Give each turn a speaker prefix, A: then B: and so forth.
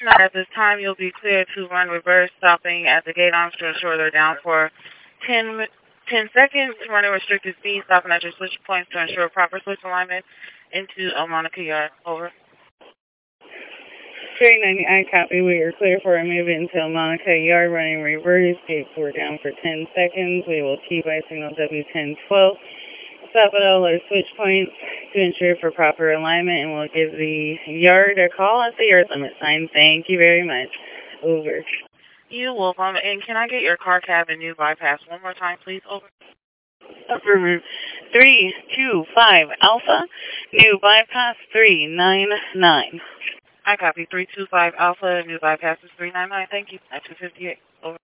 A: Now, at this time, you'll be cleared to run reverse, stopping at the gate arms to ensure they're down for 10 seconds, running restricted speed, stopping at your switch points to ensure proper switch alignment into Monica Yard. Over. 390, I copy. We are clear for a move into Monica Yard, running reverse. Gates were down for 10 seconds. We will T by signal W1012. Stop at all our switch points to ensure for proper alignment, and we'll give the yard a call at the yard limit sign. Thank you very much. Over.
B: You're welcome. And can I get your car cab and new bypass one more time, please? Over.
A: Affirmative. 325 Alpha, new bypass 399.
B: I copy. 325 Alpha, new bypass is 399. Thank you. At 258. Over.